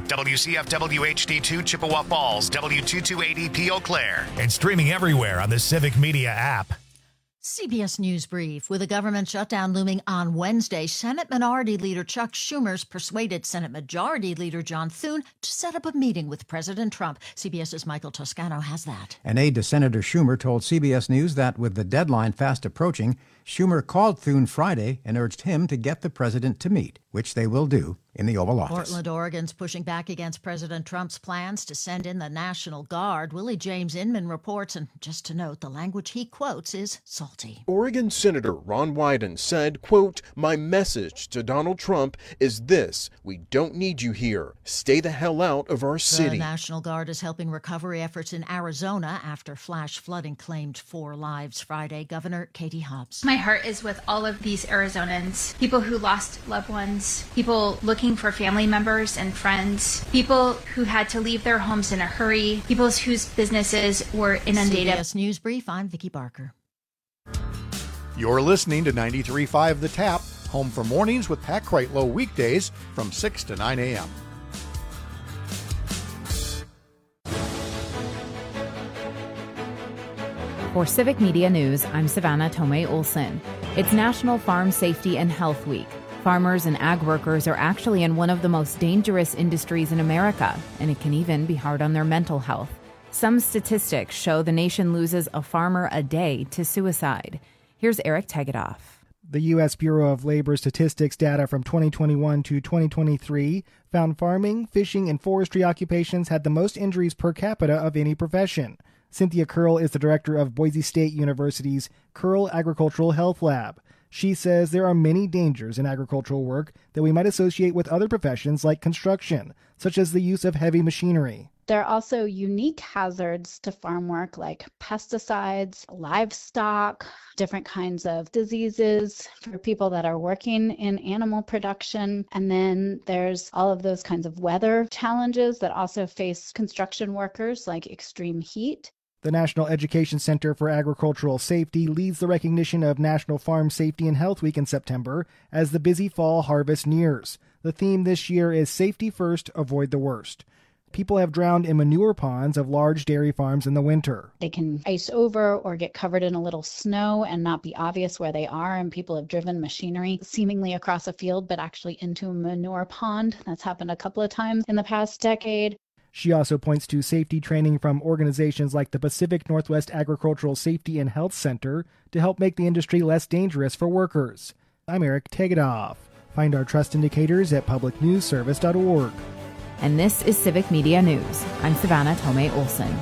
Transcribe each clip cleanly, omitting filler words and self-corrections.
WCFW HD2 Chippewa Falls, W228EP Eau Claire. And streaming everywhere on the Civic Media app. CBS News Brief. With a government shutdown looming on Wednesday, Senate Minority Leader Chuck Schumer's persuaded Senate Majority Leader John Thune to set up a meeting with President Trump. CBS's Michael Toscano has that. An aide to Senator Schumer told CBS News that with the deadline fast approaching, Schumer called Thune Friday and urged him to get the president to meet, which they will do in the Oval Office. Portland, Oregon's pushing back against President Trump's plans to send in the National Guard. Willie James Inman reports, and just to note, the language he quotes is salty. Oregon Senator Ron Wyden said, quote, "My message to Donald Trump is this: we don't need you here. Stay the hell out of our city." The National Guard is helping recovery efforts in Arizona after flash flooding claimed 4 lives Friday. Governor Katie Hobbs. My heart is with all of these Arizonans, people who lost loved ones, people looking for family members and friends, people who had to leave their homes in a hurry, people whose businesses were inundated. CBS News Brief, I'm Vicki Barker. You're listening to 93.5 The Tap, home for mornings with Pat Kreitlow weekdays from 6 to 9 a.m. For Civic Media News, I'm Savannah Tomei Olson. It's National Farm Safety and Health Week. Farmers and ag workers are actually in one of the most dangerous industries in America, and it can even be hard on their mental health. Some statistics show the nation loses a farmer a day to suicide. Here's Eric Tegedoff. The U.S. Bureau of Labor Statistics data from 2021 to 2023 found farming, fishing, and forestry occupations had the most injuries per capita of any profession. Cynthia Curl is the director of Boise State University's Curl Agricultural Health Lab. She says there are many dangers in agricultural work that we might associate with other professions like construction, such as the use of heavy machinery. There are also unique hazards to farm work like pesticides, livestock, different kinds of diseases for people that are working in animal production. And then there's all of those kinds of weather challenges that also face construction workers, like extreme heat. The National Education Center for Agricultural Safety leads the recognition of National Farm Safety and Health Week in September as the busy fall harvest nears. The theme this year is Safety First, Avoid the Worst. People have drowned in manure ponds of large dairy farms in the winter. They can ice over or get covered in a little snow and not be obvious where they are, and people have driven machinery seemingly across a field but actually into a manure pond. That's happened a couple of times in the past decade. She also points to safety training from organizations like the Pacific Northwest Agricultural Safety and Health Center to help make the industry less dangerous for workers. I'm Eric Tegedoff. Find our trust indicators at publicnewsservice.org. And this is Civic Media News. I'm Savannah Tomei Olson.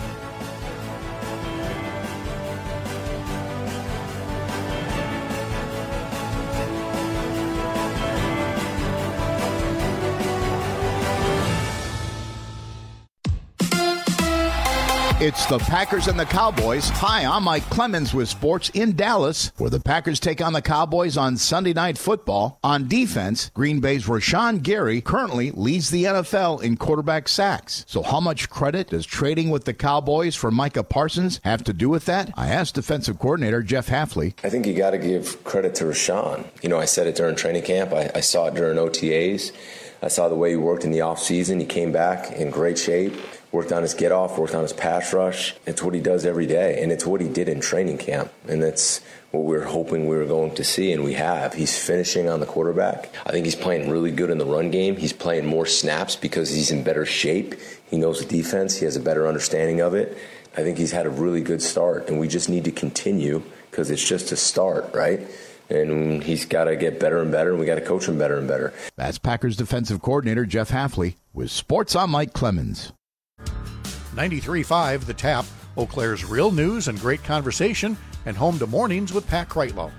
It's the Packers and the Cowboys. Hi, I'm Mike Clemens with sports in Dallas, where the Packers take on the Cowboys on Sunday Night Football. On defense, Green Bay's Rashawn Gary currently leads the NFL in quarterback sacks. So how much credit does trading with the Cowboys for Micah Parsons have to do with that? I asked defensive coordinator Jeff Hafley. I think you got to give credit to Rashawn. You know, I said it during training camp. I saw it during OTAs. I saw the way he worked in the offseason. He came back in great shape. Worked on his get-off, worked on his pass rush. It's what he does every day, and it's what he did in training camp. And that's what we were hoping we were going to see, and we have. He's finishing on the quarterback. I think he's playing really good in the run game. He's playing more snaps because he's in better shape. He knows the defense. He has a better understanding of it. I think he's had a really good start, and we just need to continue because it's just a start, right? And he's got to get better and better, and we got to coach him better and better. That's Packers defensive coordinator Jeff Hafley with Sports. I'm Mike Clemens. 93.5 The Tap, Eau Claire's real news and great conversation, and home to mornings with Pat Kreitlow.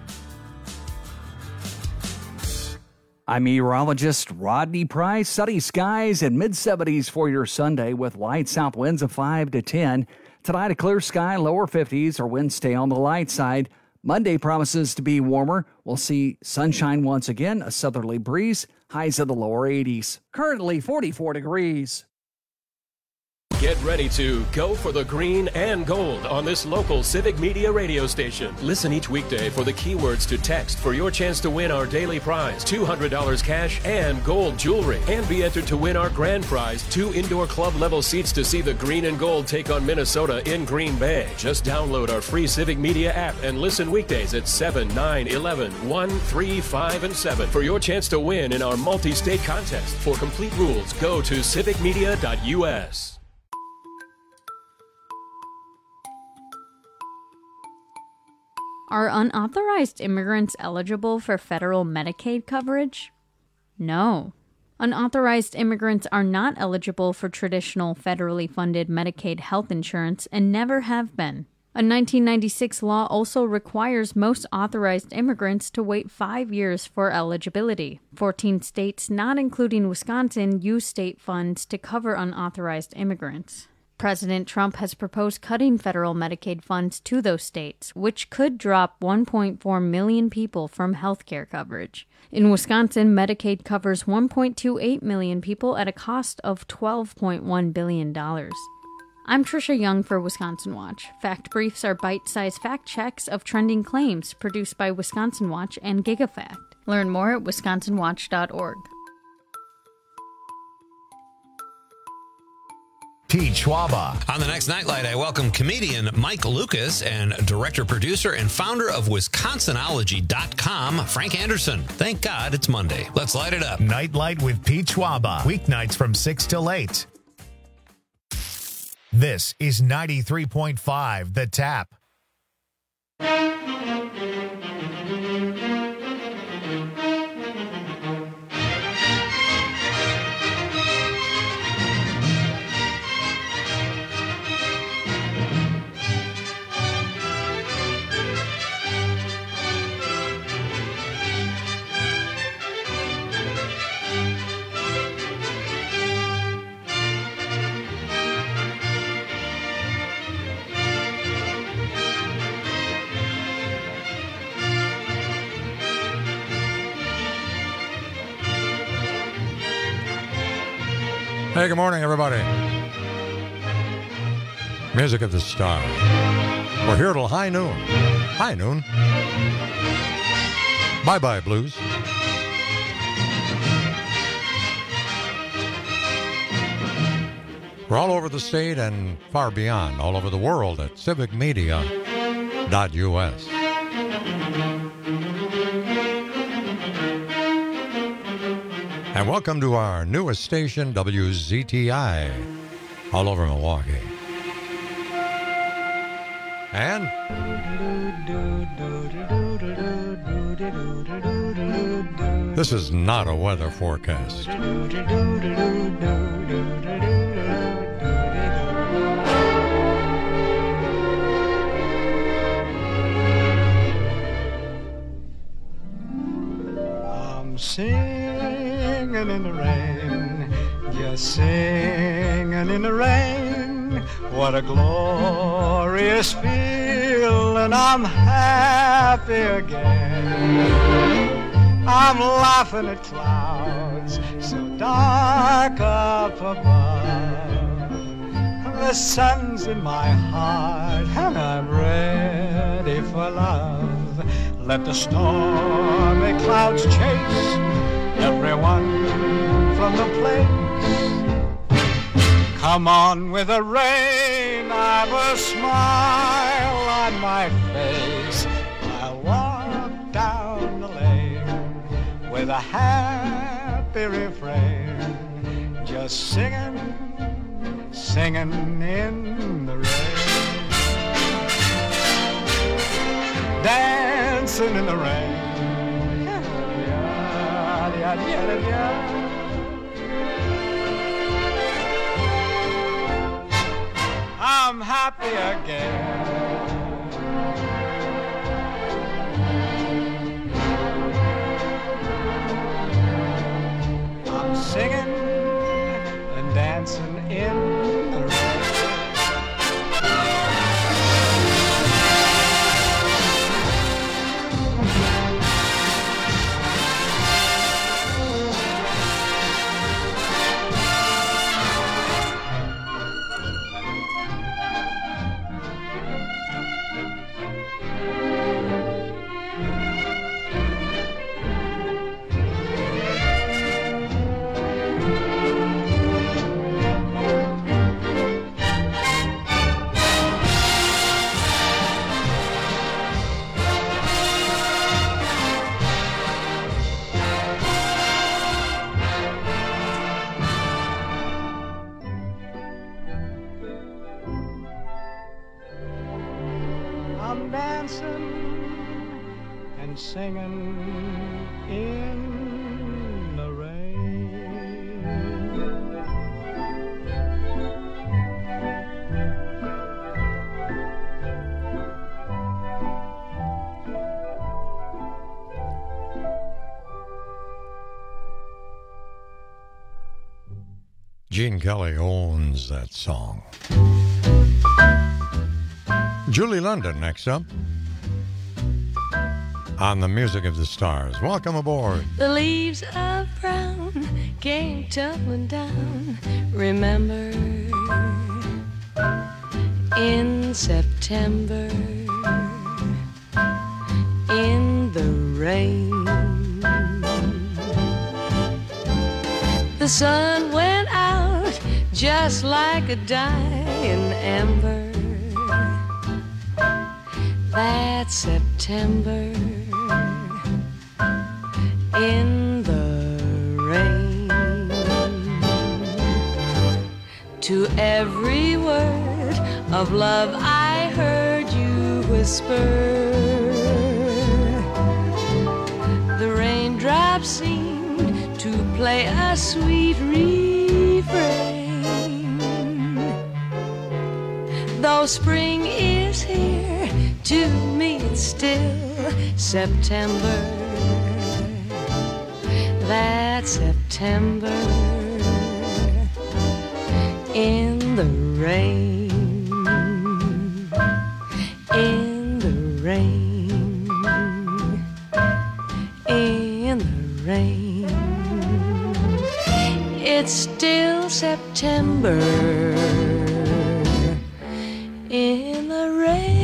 I'm meteorologist Rodney Price. Sunny skies and mid-70s for your Sunday with light south winds of 5 to 10. Tonight, a clear sky, lower 50s, or winds stay on the light side. Monday promises to be warmer. We'll see sunshine once again, a southerly breeze, highs of the lower 80s. Currently 44 degrees. Get ready to go for the green and gold on this local Civic Media radio station. Listen each weekday for the keywords to text for your chance to win our daily prize, $200 cash and gold jewelry. And be entered to win our grand prize, 2 indoor club level seats to see the green and gold take on Minnesota in Green Bay. Just download our free Civic Media app and listen weekdays at 7, 9, 11, 1, 3, 5, and 7 for your chance to win in our multi-state contest. For complete rules, go to civicmedia.us. Are unauthorized immigrants eligible for federal Medicaid coverage? No. Unauthorized immigrants are not eligible for traditional federally funded Medicaid health insurance and never have been. A 1996 law also requires most authorized immigrants to wait 5 years for eligibility. 14 states, not including Wisconsin, use state funds to cover unauthorized immigrants. President Trump has proposed cutting federal Medicaid funds to those states, which could drop 1.4 million people from health care coverage. In Wisconsin, Medicaid covers 1.28 million people at a cost of $12.1 billion. I'm Trisha Young for Wisconsin Watch. Fact Briefs are bite-sized fact checks of trending claims produced by Wisconsin Watch and GigaFact. Learn more at wisconsinwatch.org. Pete Schwaba. On the next Nightlight, I welcome comedian Mike Lucas and director, producer, and founder of Wisconsinology.com, Frank Anderson. Thank God it's Monday. Let's light it up. Nightlight with Pete Schwaba. Weeknights from 6 till 8. This is 93.5 The Tap. Hey, good morning, everybody. Music of the Stars. We're here till high noon. High noon. Bye-bye, blues. We're all over the state and far beyond, all over the world at civicmedia.us. And welcome to our newest station, WZTI, all over Milwaukee. And this is not a weather forecast. I'm singing in the rain, just singing in the rain. What a glorious feeling, I'm happy again. I'm laughing at clouds so dark up above. The sun's in my heart and I'm ready for love. Let the stormy clouds chase everyone from the place. Come on with the rain, I've a smile on my face. I'll walk down the lane with a happy refrain, just singing, singing in the rain. Dancing in the rain. I'm happy again. I'm singing and dancing in the rain. singing in the rain. Gene Kelly owns that song. Julie London next up on the Music of the Stars. Welcome aboard. The leaves of brown came tumbling down. Remember, in September, in the rain, the sun went out just like a dying ember. That September, in the rain. To every word of love I heard you whisper, the raindrops seemed to play a sweet refrain. Though spring is here, to me it's still September. That September, in the rain, in the rain, in the rain. It's still September, in the rain.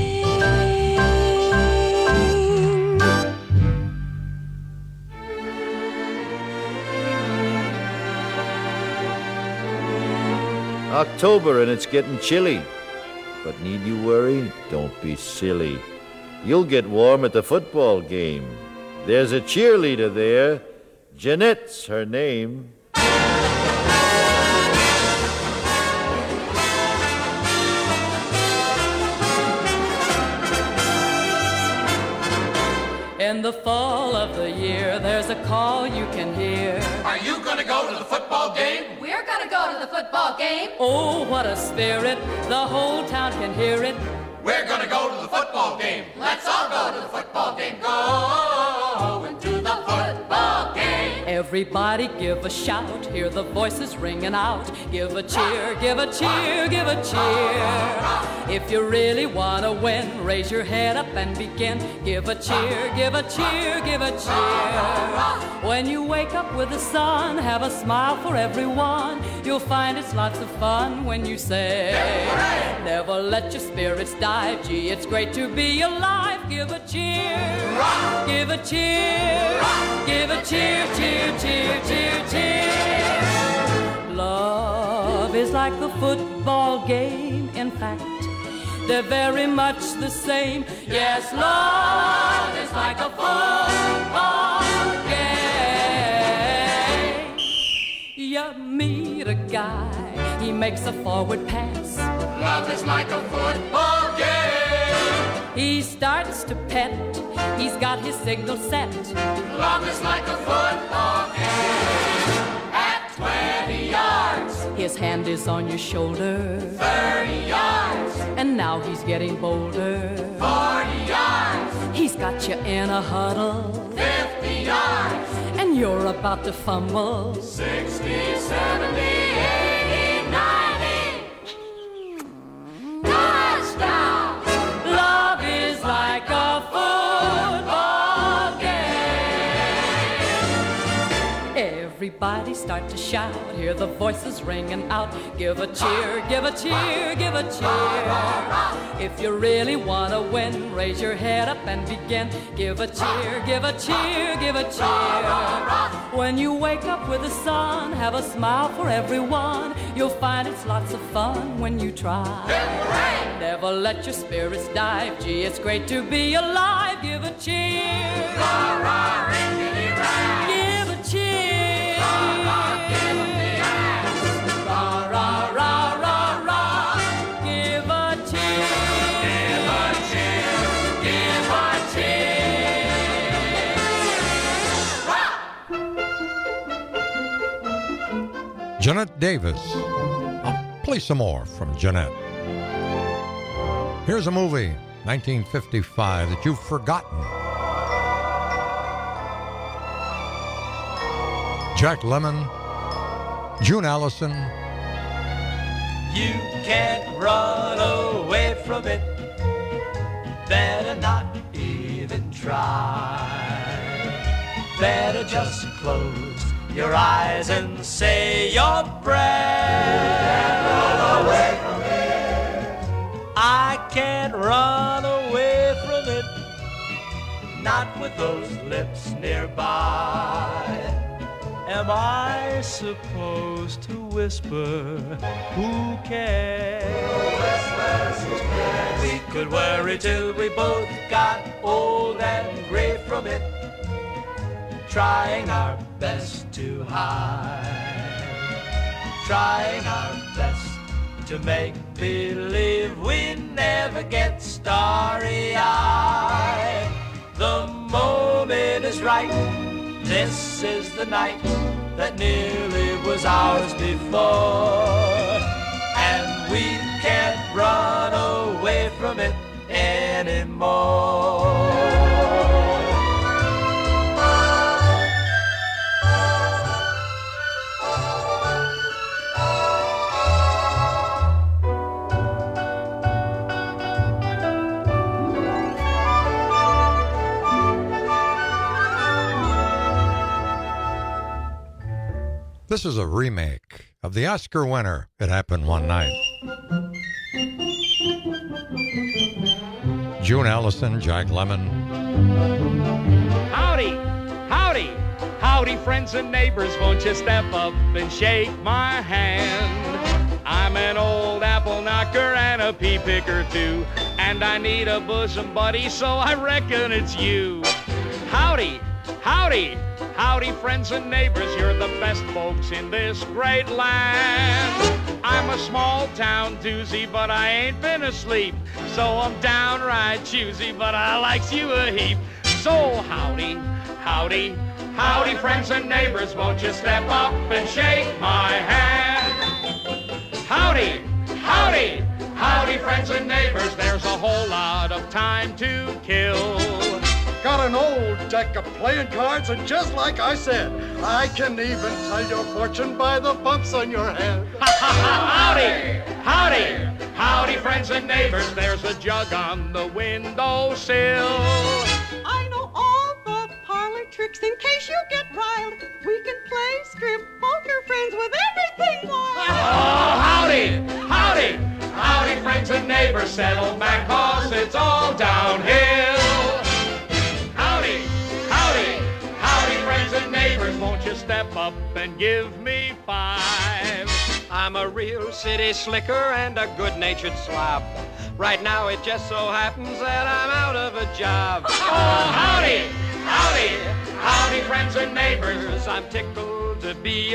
October and it's getting chilly. But need you worry? Don't be silly. You'll get warm at the football game. There's a cheerleader there. Jeanette's her name. In the fall of the year, there's a call you can hear. Are you gonna go to the football game? We're gonna go to the football game. Oh, what a spirit, the whole town can hear it. We're gonna go to the football game. Let's all go to the football game. Going to the football game. Everybody give a shout, hear the voices ringing out. Give a cheer, give a cheer, give a cheer. If you really wanna win, raise your head up and begin. Give a cheer, give a cheer, give a cheer. When you wake up with the sun, have a smile for everyone. You'll find it's lots of fun when you say, never let your spirits die. Gee, it's great to be alive. Give a cheer, give a cheer, give a cheer, cheer, cheer, cheer, cheer. Love is like a football game. In fact, they're very much the same. Yes, love is like a football game. You meet a guy, he makes a forward pass. Love is like a football game. He starts to pet, he's got his signal set. Love is like a football game. At 20 yards, his hand is on your shoulder. 30 yards, and now he's getting bolder. 40 yards, he's got you in a huddle. 50 yards, and you're about to fumble. 60, 70, 80, 90. Touchdown! Love is like a football game. Everybody start to shout, hear the voices ringing out. Give a cheer, give a cheer, give a cheer. If you really want to win, raise your head up and begin. Give a cheer, give a cheer, give a cheer. When you wake up with the sun, have a smile for everyone. You'll find it's lots of fun when you try. Never let your spirits die. Gee, it's great to be alive. Give a cheer. Give a cheer. Give 'em the ass. Rah, rah, rah, rah, rah. Give a cheer. Give a cheer. Give a cheer. Jeanette Davis. I'll play some more from Jeanette. Here's a movie, 1955, that you've forgotten. Jack Lemmon, June Allison. You can't run away from it. Better not even try. Better just close your eyes and say your prayers. Run away from it. I can't run away from it. Not with those lips nearby. Am I supposed to whisper? Who cares? We could worry till we both got old and gray from it, trying our best to hide, trying our best to make believe we never get starry-eyed. The moment is right. This is the night that nearly was ours before, and we can't run away from it anymore. This is a remake of the Oscar winner, It Happened One Night. June Allison, Jack Lemmon. Howdy, howdy, howdy, friends and neighbors, won't you step up and shake my hand? I'm an old apple knocker and a pea picker too, and I need a bosom buddy, so I reckon it's you. Howdy, howdy, howdy, friends and neighbors, you're the best folks in this great land. I'm a small town doozy, but I ain't been asleep, so I'm downright choosy, but I likes you a heap. So howdy, howdy, howdy, friends and neighbors, won't you step up and shake my hand? Howdy, howdy, howdy, friends and neighbors, there's a whole lot of time to kill. Got an old deck of playing cards, and just like I said, I can even tell your fortune by the bumps on your head. Howdy, howdy, howdy, friends and neighbors, there's a jug on the windowsill. I know all the parlor tricks in case you get riled. We can play strip poker, friends, with everything wild. Oh, howdy, howdy, howdy, friends and neighbors, settle back, cause it's all downhill. Howdy, howdy, howdy, friends and neighbors, won't you step up and give me five? I'm a real city slicker and a good-natured slob. Right now it just so happens that I'm out of a job. Oh, howdy, howdy, howdy, friends and neighbors, I'm tickled to be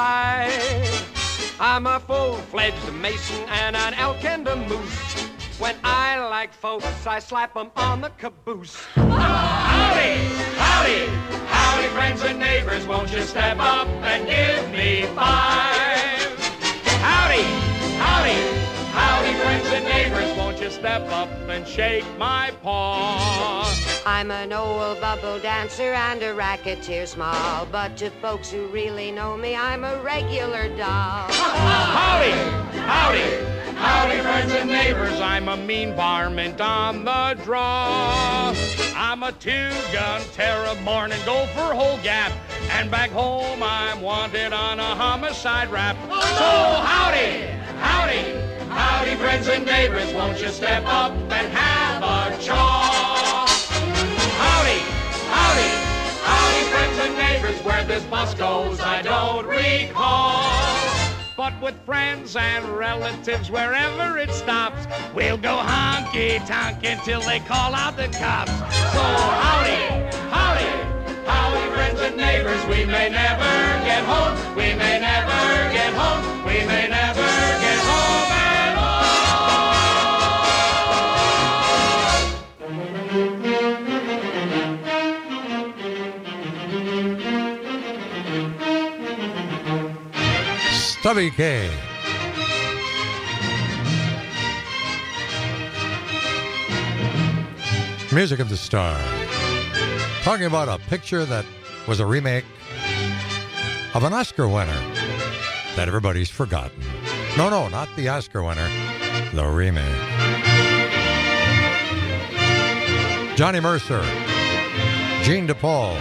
alive. I'm a full-fledged mason and an elk and a moose. When I like folks, I slap them on the caboose. Oh, howdy, howdy, howdy, friends and neighbors, won't you step up and give me five? Howdy, howdy, howdy, friends and neighbors, won't you step up and shake my paw? I'm an old bubble dancer and a racketeer small, but to folks who really know me, I'm a regular doll. Howdy, howdy, howdy, friends and neighbors, I'm a mean varmint on the draw. I'm a two-gun terror, morning gopher, whole gap, and back home I'm wanted on a homicide rap. So howdy, howdy, howdy, friends and neighbors, won't you step up and have a chaw? Howdy, howdy, howdy, friends and neighbors, where this bus goes I don't recall. But with friends and relatives, wherever it stops, we'll go honky-tonk until they call out the cops. So howdy, howdy, howdy, friends and neighbors, we may never get home, we may never get home, we may never get home at all. Stubby K. Music of the Stars. Talking about a picture that was a remake of an Oscar winner that everybody's forgotten. No, not the Oscar winner. The remake. Johnny Mercer. Gene DePaul.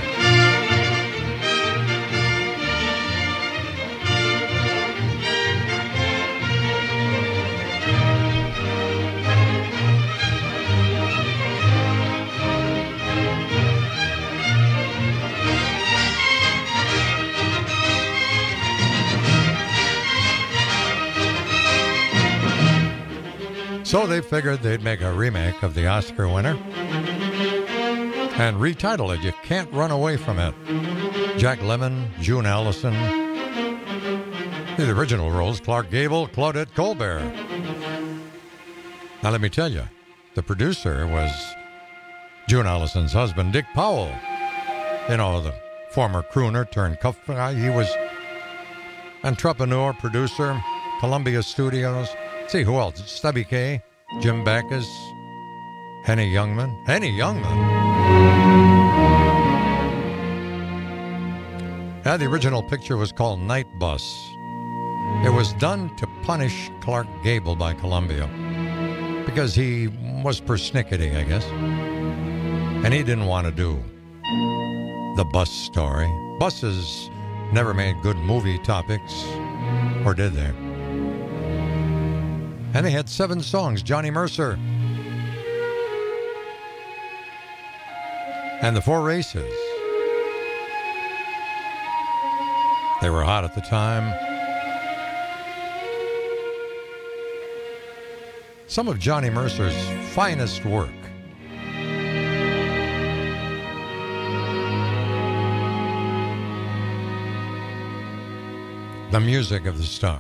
So they figured they'd make a remake of the Oscar winner and retitle it You Can't Run Away From It. Jack Lemmon, June Allison. The original roles, Clark Gable, Claudette Colbert. Now let me tell you, the producer was June Allison's husband, Dick Powell. You know, the former crooner turned cuff guy. He was entrepreneur, producer, Columbia Studios. See, who else? Stubby K, Jim Backus, Henny Youngman. Yeah, the original picture was called Night Bus. It was done to punish Clark Gable by Columbia because he was persnickety, I guess. And he didn't want to do the bus story. Buses never made good movie topics, or did they? And they had 7 songs. Johnny Mercer. And the 4 races. They were hot at the time. Some of Johnny Mercer's finest work. The Music of the Stars.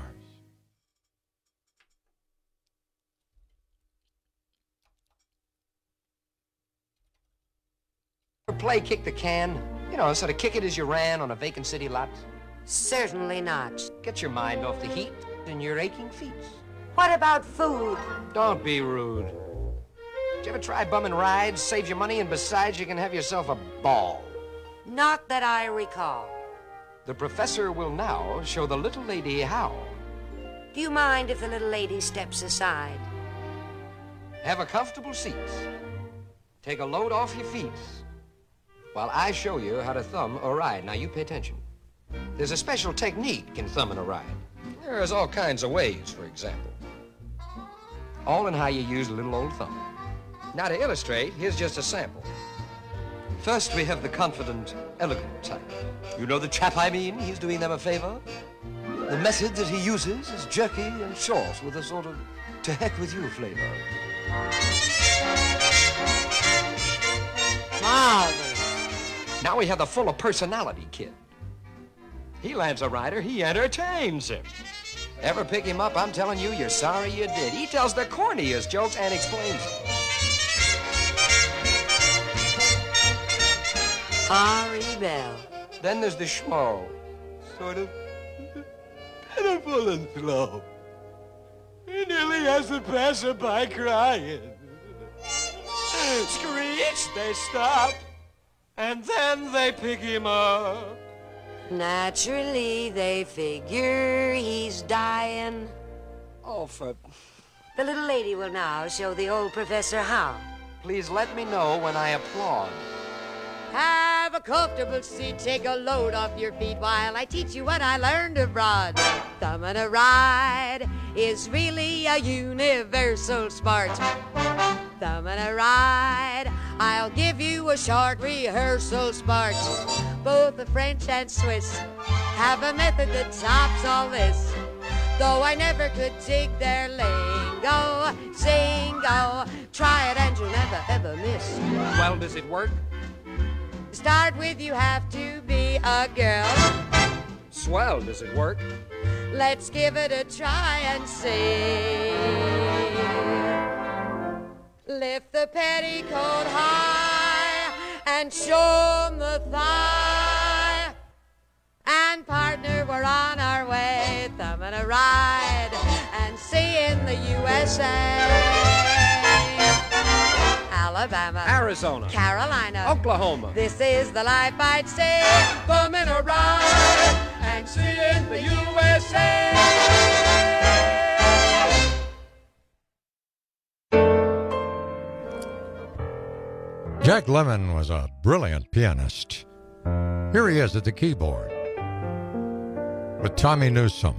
Play kick the can? You know, sort of kick it as you ran on a vacant city lot? Certainly not. Get your mind off the heat and your aching feet. What about food? Don't be rude. Did you ever try bumming rides? Saves you money, and besides, you can have yourself a ball. Not that I recall. The professor will now show the little lady how. Do you mind if the little lady steps aside? Have a comfortable seat. Take a load off your feet while I show you how to thumb a ride. Now, you pay attention. There's a special technique in thumbing a ride. There's all kinds of ways, for example. All in how you use a little old thumb. Now, to illustrate, here's just a sample. First, we have the confident, elegant type. You know the chap I mean? He's doing them a favor. The method that he uses is jerky and short with a sort of to heck with you flavor. Marvelous. Now we have the full of personality kid. He lands a rider, he entertains him. Ever pick him up, I'm telling you, you're sorry you did. He tells the corniest jokes and explains them. Ari Bell. Then there's the schmo. Sort of pitiful and slow. He nearly has the passerby crying. Screech, they stop, and then they pick him up. Naturally, they figure he's dying. Oh, for... The little lady will now show the old professor how. Please let me know when I applaud. Have a comfortable seat, take a load off your feet while I teach you what I learned abroad. Thumbing a ride is really a universal sport. Thumbing a ride, I'll give you a short rehearsal sport. Both the French and Swiss have a method that tops all this. Though I never could dig their lingo, singo, try it and you'll never ever miss. Well, does it work? Start with you have to be a girl. Swell, does it work? Let's give it a try and see. Lift the petticoat high and show 'em the thigh. And partner, we're on our way, thumbing a ride and seeing the USA. Alabama, Arizona, Carolina, Oklahoma. This is the life I'd say, thumbing a ride and seeing the USA. Jack Lemmon was a brilliant pianist. Here he is at the keyboard with Tommy Newsom.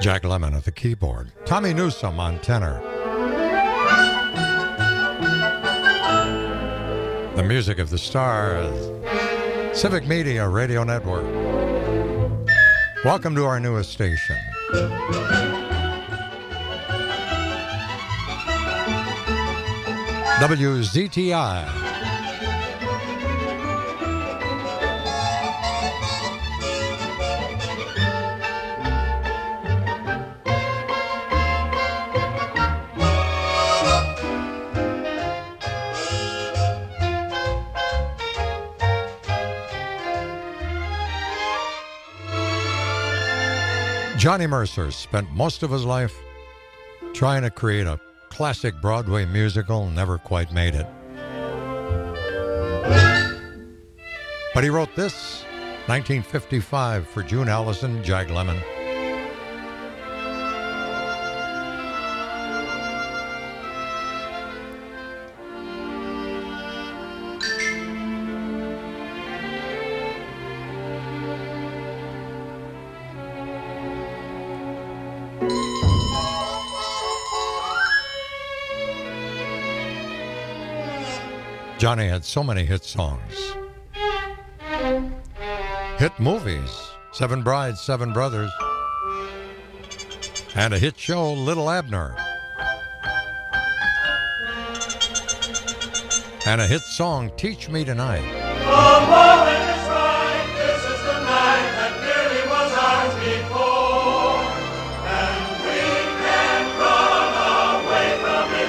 Jack Lemmon at the keyboard. Tommy Newsom on tenor. The music of the stars. Civic Media Radio Network. Welcome to our newest station. WZTI. Johnny Mercer spent most of his life trying to create a classic Broadway musical, never quite made it. But he wrote this, 1955, for June Allison, Jack Lemmon. Johnny had so many hit songs. Hit movies, Seven Brides, Seven Brothers, and a hit show, Little Abner. And a hit song, Teach Me Tonight. The moment is right, this is the night that nearly was ours before, and we can't run away from it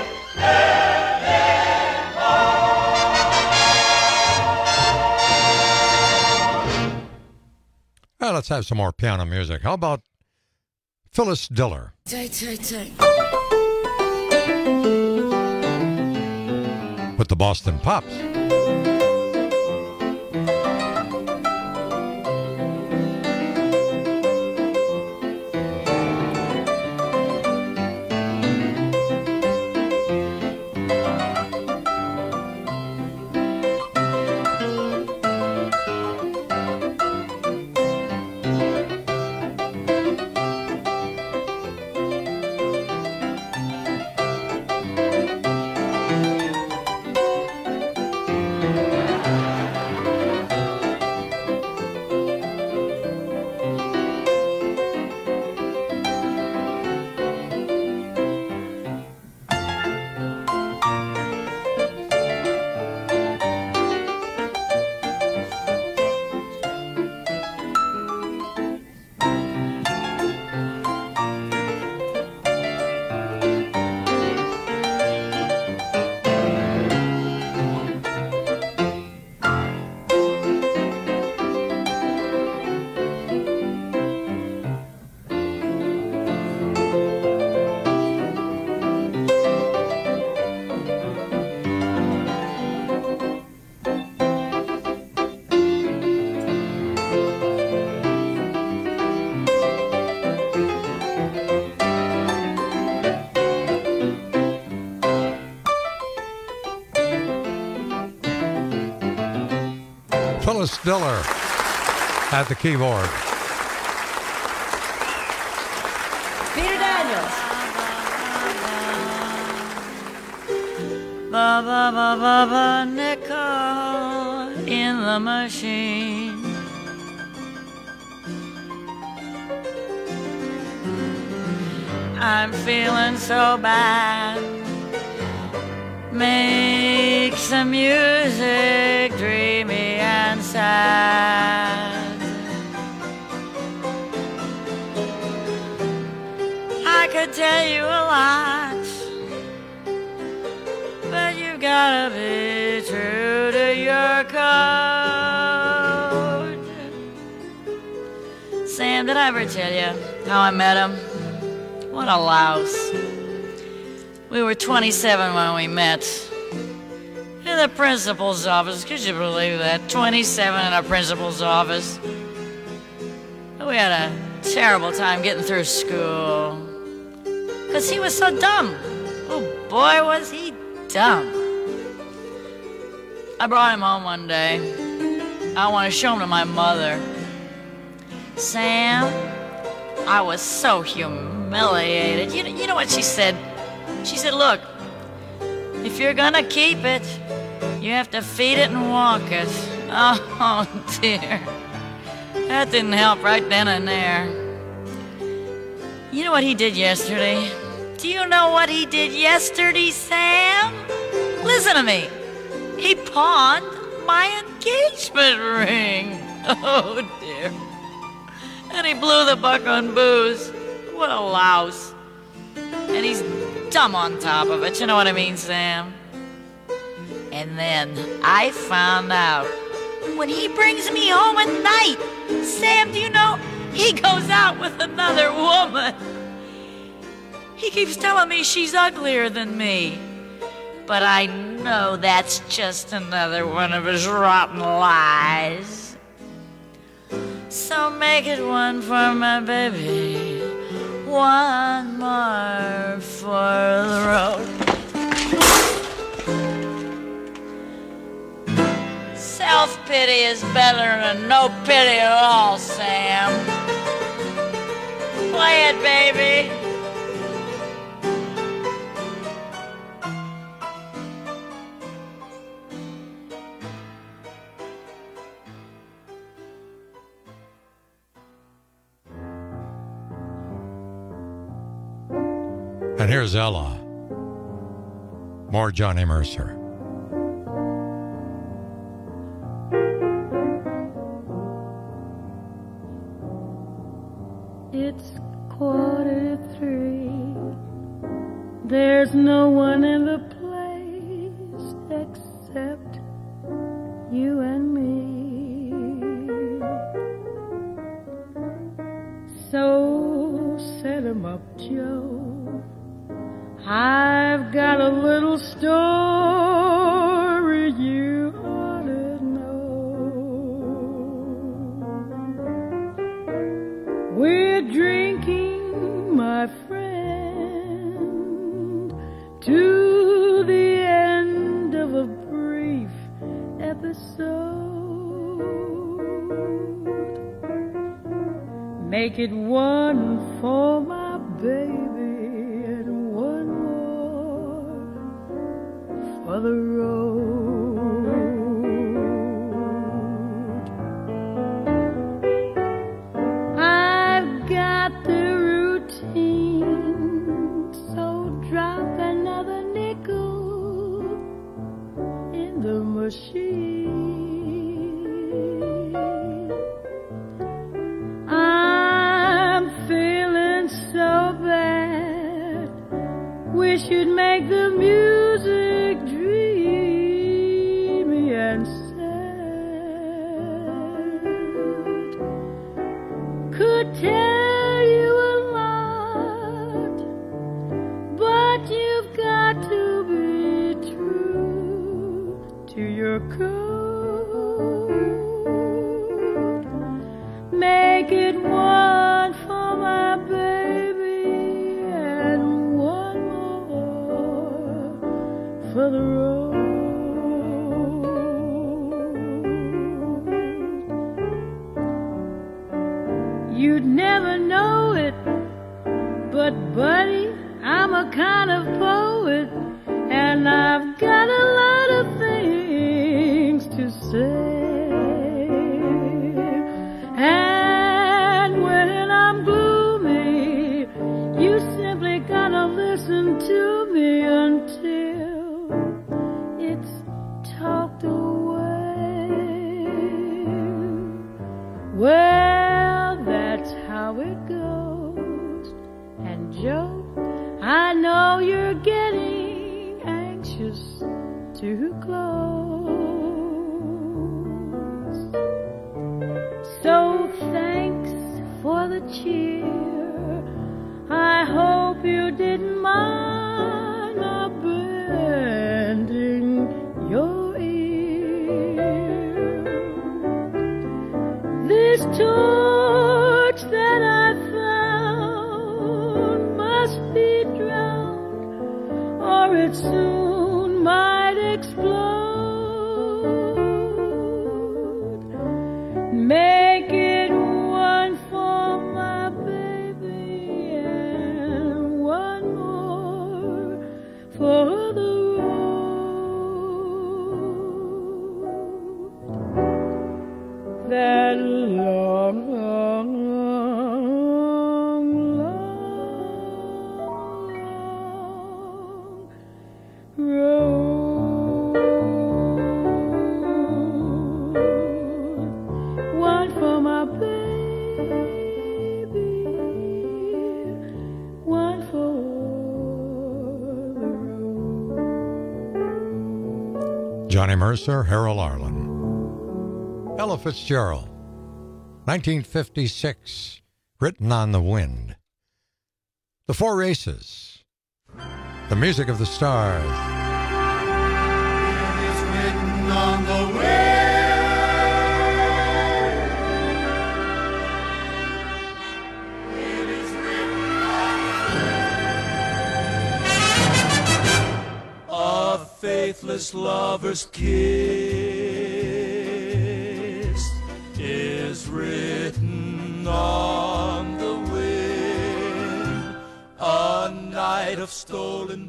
anymore. Well, let's have some more piano music. How about Phyllis Diller? With the Boston Pops. Phyllis Diller at the keyboard. Peter Daniels. Ba ba ba ba ba, nickel in the machine. I'm feeling so bad. Make some music, dreamy and sad. I could tell you a lot, but you gotta be true to your code. Sam, did I ever tell you how I met him? What a louse. We were 27 when we met. In the principal's office. Could you believe that? 27 in a principal's office. We had a terrible time getting through school. Because he was so dumb. Oh boy, was he dumb. I brought him home one day. I want to show him to my mother. Sam, I was so humiliated. You know what she said? She said, look, if you're gonna keep it, you have to feed it and walk it. Oh, dear. That didn't help right then and there. You know what he did yesterday? Do you know what he did yesterday, Sam? Listen to me. He pawned my engagement ring. Oh, dear. And he blew the buck on booze. What a louse. And he's dumb on top of it. You know what I mean, Sam? And then I found out when he brings me home at night, Sam, do you know, he goes out with another woman. He keeps telling me she's uglier than me. But I know that's just another one of his rotten lies. So make it one for my baby, one more for the road. Self-pity is better than no pity at all, Sam. Play it, baby. And here's Ella. More Johnny Mercer. It's 2:45. There's no one in the place except you and me. So set 'em up, Joe. I've got a little story you ought to know. We're drinking, my friend, to the end of a brief episode. Make it one for my baby. For the road, I've got the routine, so drop another nickel in the machine. I'm feeling so bad, wish you'd make the music dreamy and sad. Could tell you a lot, but you've got to be true to your code. Make it one for my baby and one more for the road. You'd never know it, but buddy, I'm a kind of poet, and I've got a lot of things to say. And when I'm gloomy, you simply gotta listen to me until it's talked away. Well, that's how it goes. And Joe, I know you're getting anxious to close. So thanks for the cheer. I hope you didn't mind my bending your ear. This torch that I found must be drowned, or it soon might explode. Make it one for my baby Johnny Mercer, Harold Arlen. Ella Fitzgerald, 1956, Written on the Wind. The Four Aces, The Music of the Stars. It is written on the wind. It is written on the wind. A faithless lover's kiss is written on the wind. A night of stolen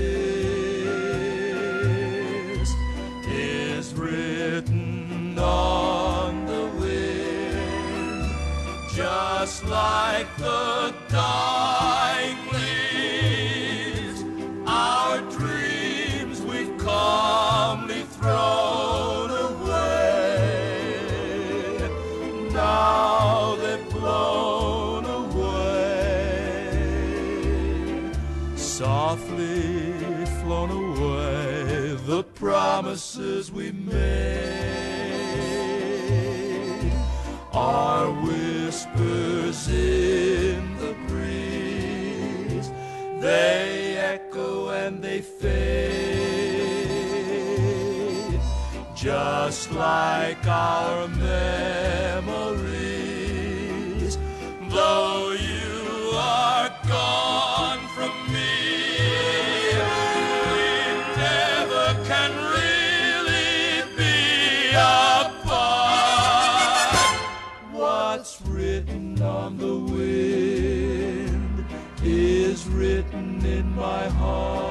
bliss is written on the wind. Just like the dying leaves, our dreams we've calmly thrown away. Now they've blown away, softly flown away, the promises we made are whispers in the breeze. They echo and they fade, just like our memories. Though you are gone from me, we never can really be apart. What's written on the wind is written in my heart.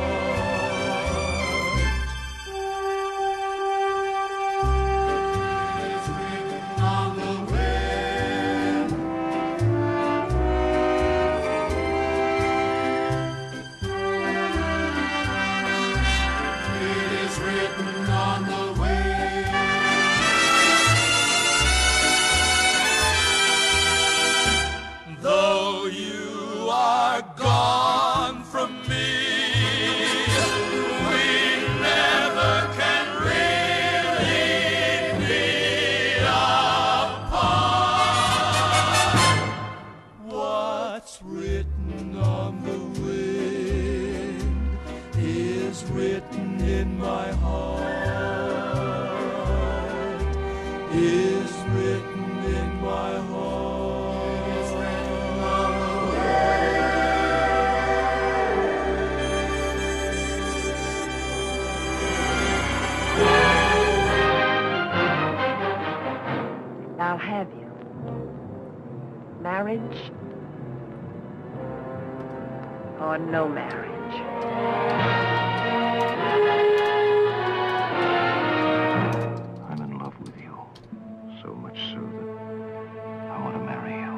It's written on the wind. It is written on the wind. Though you are gone from me, we never can really be apart. What's written on the wind is written in my heart, is written in my heart, is written on the I'll have you. Marriage or no marriage? I'm in love with you, so much so that I want to marry you.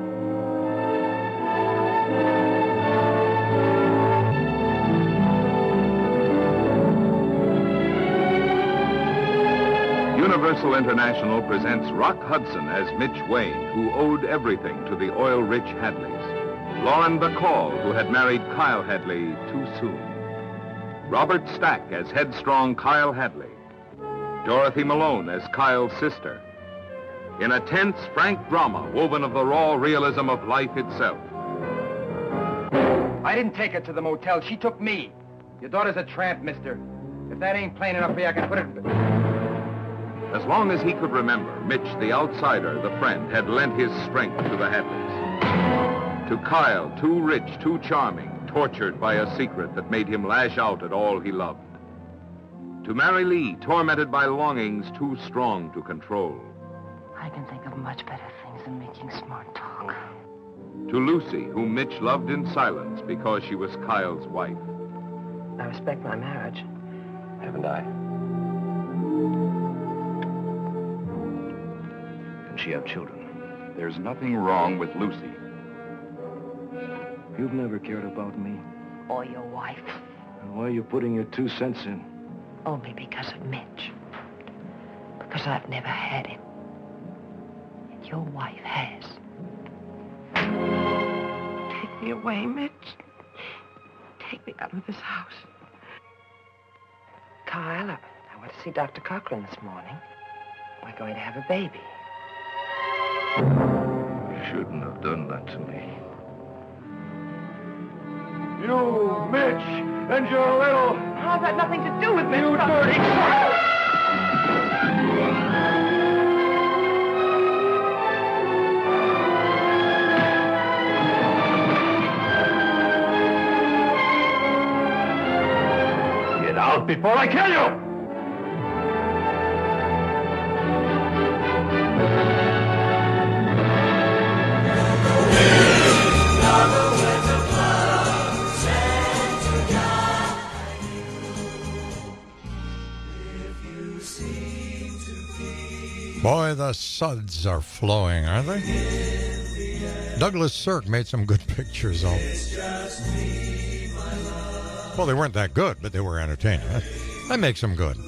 Universal International presents Rock Hudson as Mitch Wayne, who owed everything to the oil-rich Hadleys. Lauren Bacall, who had married Kyle Hadley too soon. Robert Stack as headstrong Kyle Hadley. Dorothy Malone as Kyle's sister. In a tense, frank drama woven of the raw realism of life itself. I didn't take her to the motel. She took me. Your daughter's a tramp, mister. If that ain't plain enough for you, I can put it... As long as he could remember, Mitch, the outsider, the friend, had lent his strength to the Hadleys. To Kyle, too rich, too charming, tortured by a secret that made him lash out at all he loved. To Mary Lee, tormented by longings too strong to control. I can think of much better things than making smart talk. To Lucy, whom Mitch loved in silence because she was Kyle's wife. I respect my marriage. Haven't I? Can she have children? There's nothing wrong with Lucy. You've never cared about me. Or your wife. And why are you putting your 2 cents in? Only because of Mitch. Because I've never had him. And your wife has. Take me away, Mitch. Take me out of this house. Kyle, I got to see Dr. Cochran this morning. We're going to have a baby. You shouldn't have done that to me. You, Mitch, and your little... How's that nothing to do with me? You dirty... Get out before I kill you! Boy, the suds are flowing, aren't they? Douglas Sirk made some good pictures, though. Well, they weren't that good, but they were entertaining. That makes them good.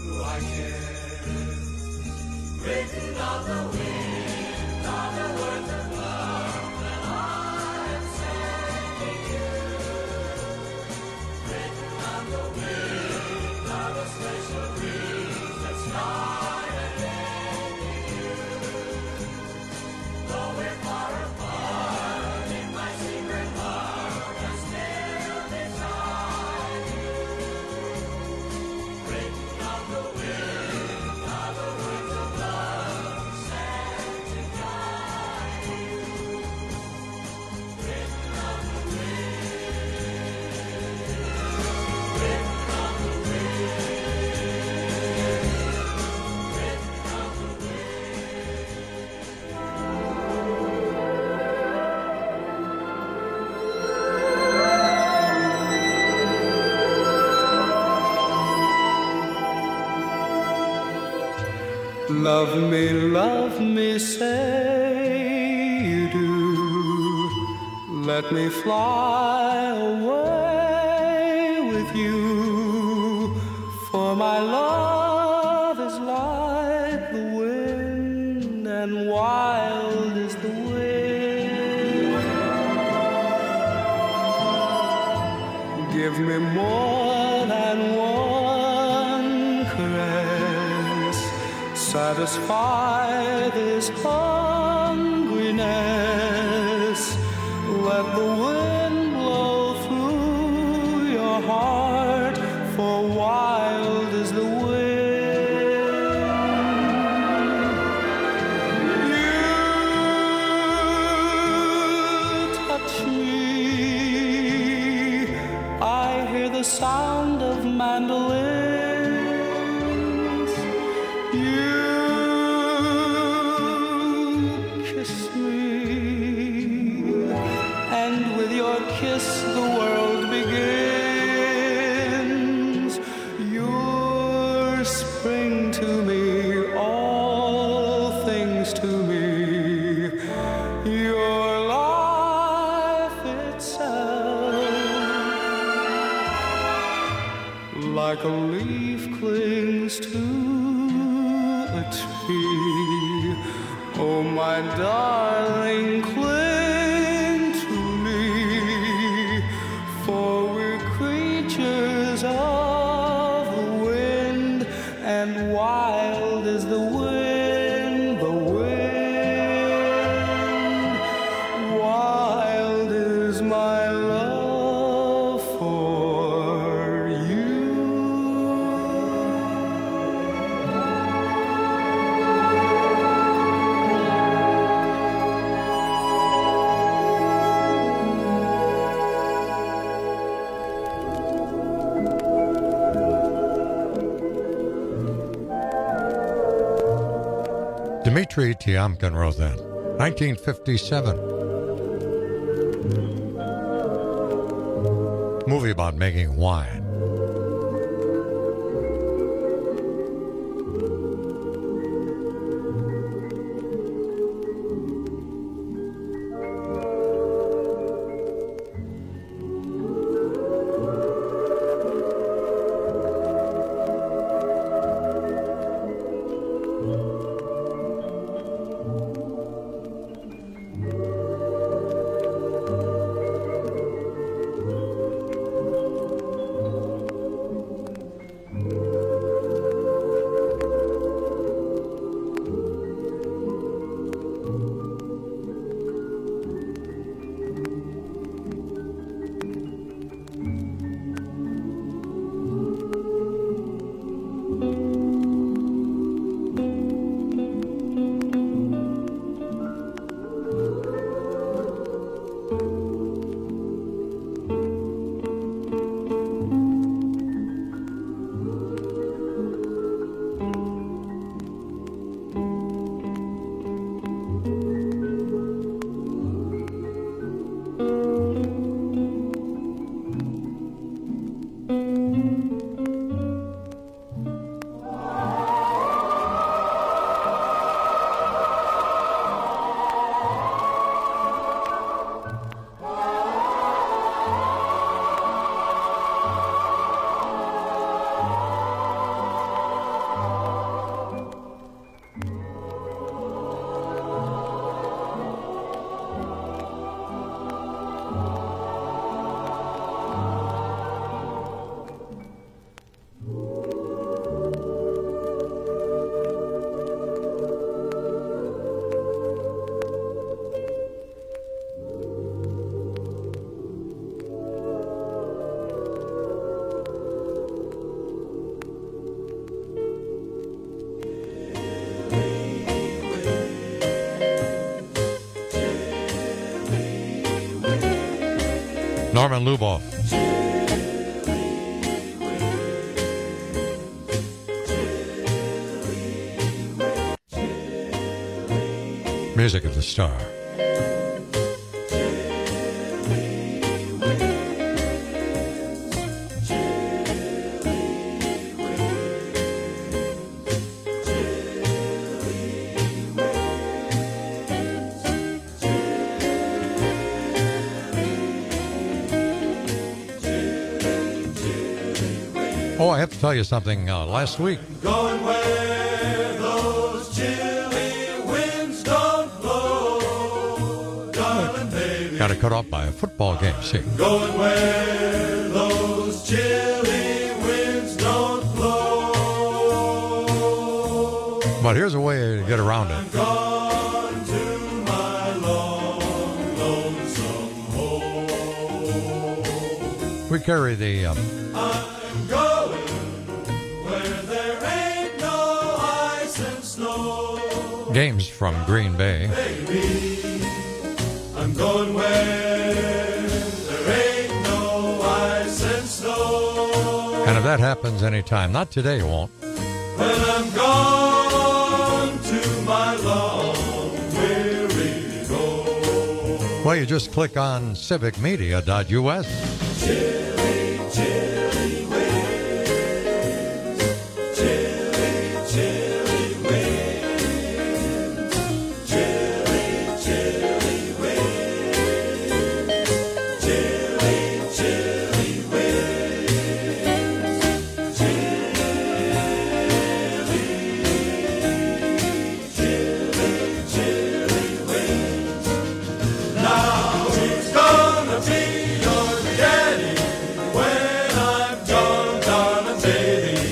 Love me, say you do. Let me fly away with you, for my love is like the wind, and wild is the wind. Give me more than one caress, satisfy this hungriness. Let the wind blow through your heart, for wild is the wind. You touch me, I hear the sound of mandolins. Kiss, the world begins. You're spring to me, all things to me. Your life itself, like a leaf clings to a tree. Oh, my darling, cling to me. For we're creatures of the wind, and wild is the wind, the wind. Wild is my love for you. Dmitri Tiomkin wrote that. 1957. Movie about making wine. Norman Luboff. Music of the Star. Oh, I have to tell you something. Last week, Going where those chilly winds don't blow, darling baby. got cut off by a football game. See, Going where those chilly winds don't blow. but here's a way to get around it. Gone to my long, lonesome home. We carry the I'm going where there ain't no ice and snow. games from Green Bay. Baby, I'm going where there ain't no ice and snow. And if that happens anytime, not today, it won't. When I'm gone to my long, weary road. Well, you just click on civicmedia.us. Chilly, chilly winds, chilly, chilly winds, chilly, chilly winds, chilly, chilly winds, chilly, chilly winds. Now who's gonna be your daddy when I'm gone, darling baby?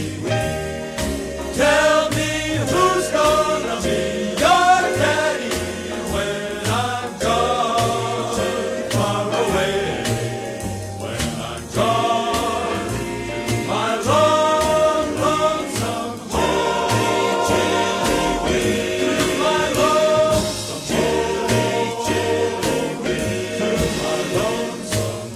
Tell me who's gonna be your daddy when I'm gone far away. When I'm gone to my long, lonesome home. Chilly, wind, my lonesome chilly, chilly wind, to my lonesome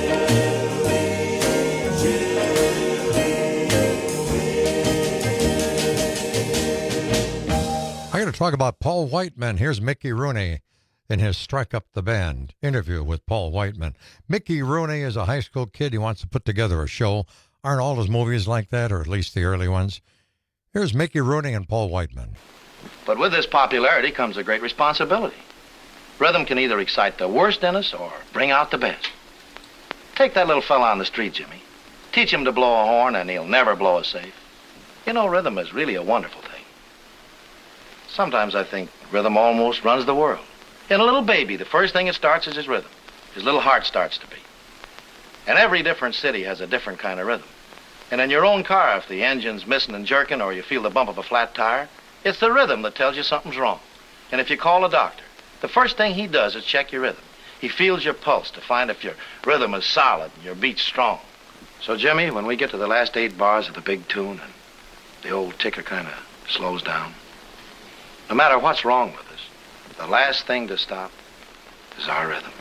I got to talk about Paul Whiteman. Here's Mickey Rooney in his Strike Up the Band interview with Paul Whiteman. Mickey Rooney is a high school kid. He wants to put together a show. Aren't all his movies like that, or at least the early ones? Here's Mickey Rooney and Paul Whiteman. But with this popularity comes a great responsibility. Rhythm can either excite the worst in us or bring out the best. Take that little fella on the street, Jimmy. Teach him to blow a horn and he'll never blow a safe. You know, rhythm is really a wonderful thing. Sometimes I think rhythm almost runs the world. In a little baby, the first thing it starts is his rhythm. His little heart starts to beat. And every different city has a different kind of rhythm. And in your own car, if the engine's missing and jerking or you feel the bump of a flat tire, it's the rhythm that tells you something's wrong. And if you call a doctor, the first thing he does is check your rhythm. He feels your pulse to find if your rhythm is solid and your beat's strong. So, Jimmy, when we get to the last 8 bars of the big tune and the old ticker kind of slows down, no matter what's wrong with us, the last thing to stop is our rhythm.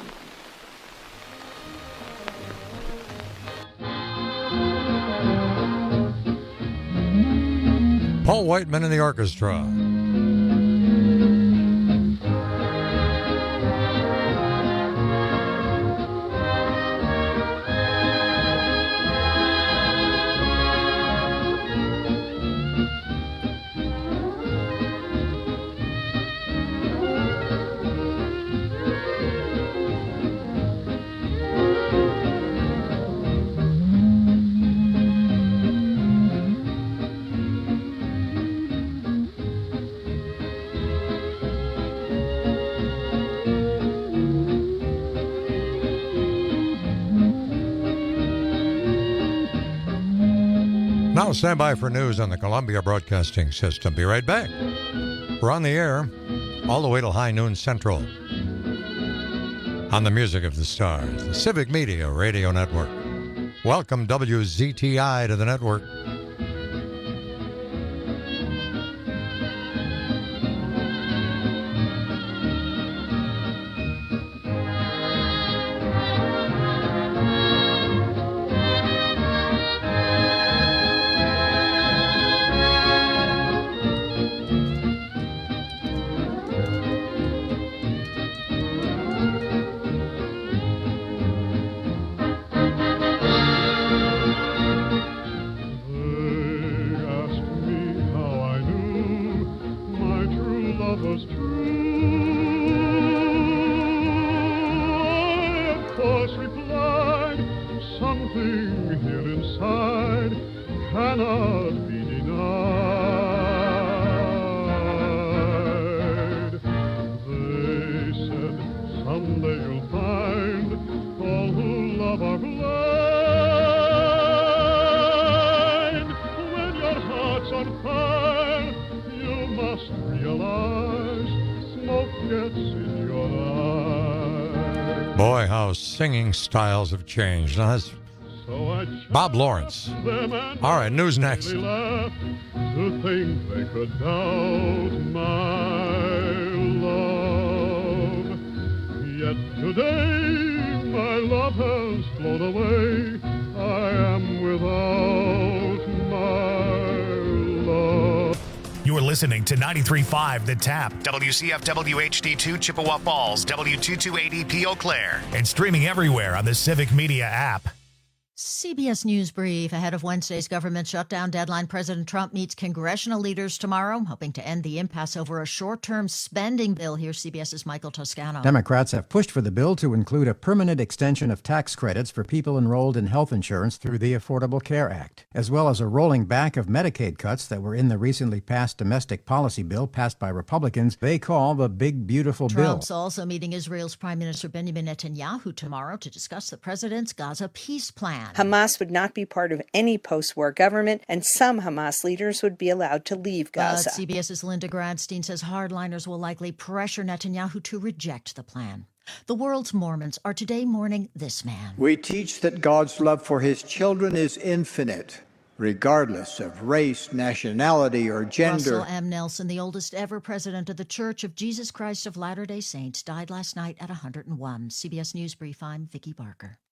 Paul Whiteman and the orchestra. Now stand by for news on the Columbia Broadcasting System. Be right back. We're on the air all the way till high noon central on the Music of the Stars, the Civic Media Radio Network. Welcome WZTI to the network. Of course replied, something here inside cannot be denied. They said, someday you'll find all who love are blind. When your heart's on fire, you must realize smoke gets in your eyes. Boy, how singing styles have changed. Now, that's Bob Lawrence. All right, news next. To think they could doubt my love. Yet today my love has flown away. I am without my love. You are listening to 93.5 The Tap, WCFW HD2 Chippewa Falls, W228EP Eau Claire, and streaming everywhere on the Civic Media app. CBS News Brief. Ahead of Wednesday's government shutdown deadline, President Trump meets congressional leaders tomorrow, hoping to end the impasse over a short-term spending bill. Here's CBS's Michael Toscano. Democrats have pushed for the bill to include a permanent extension of tax credits for people enrolled in health insurance through the Affordable Care Act, as well as a rolling back of Medicaid cuts that were in the recently passed domestic policy bill passed by Republicans they call the Big Beautiful Bill. Trump's also meeting Israel's Prime Minister Benjamin Netanyahu tomorrow to discuss the president's Gaza peace plan. Hamas would not be part of any post-war government, and some Hamas leaders would be allowed to leave Gaza. But CBS's Linda Gradstein says hardliners will likely pressure Netanyahu to reject the plan. The world's Mormons are today mourning this man. We teach that God's love for his children is infinite, regardless of race, nationality, or gender. Russell M. Nelson, the oldest ever president of the Church of Jesus Christ of Latter-day Saints, died last night at 101. CBS News Brief, I'm Vicki Barker.